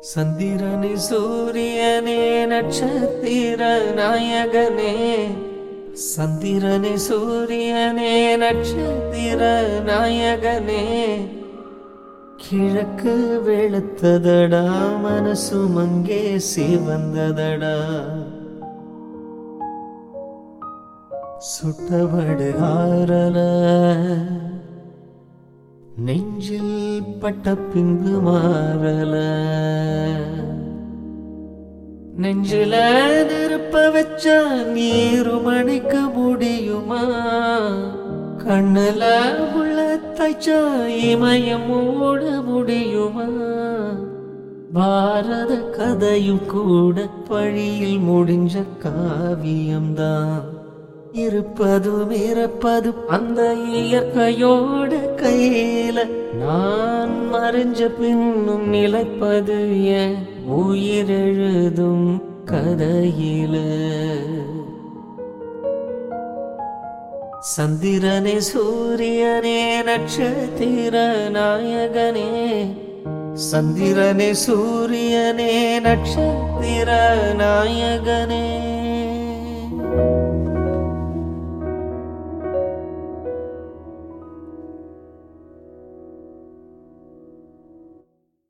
சந்திரனே சூரியனே நட்சத்திர நாயகனே, சந்திரனே சூரியனே நட்சத்திர நாயகனே. கிழக்கு வெளுத்ததடா, மனசும் அங்கே சிவந்ததடா. சுட்டவடு ஆறல, நெஞ்சில் பட்ட பின்பு மாறல. நெஞ்சில நெருப்ப வச்சா நீரும் அணைக்க முடியுமா? கண்ணுல உள்ள தைச்சா இமயம் மூட முடியுமா? பாரத கதையும் கூட பழியில் முடிஞ்ச காவியம்தான். இருப்பதும் இறப்பதும் அந்த இயற்கையோட கையில. நான் மறைஞ்ச பின்னும் நிலைப்பது என் உயிரெழுதும் கதையில. சந்திரனே சூரியனே நட்சத்திர நாயகனே, சந்திரனே சூரியனே நட்சத்திர நாயகனே.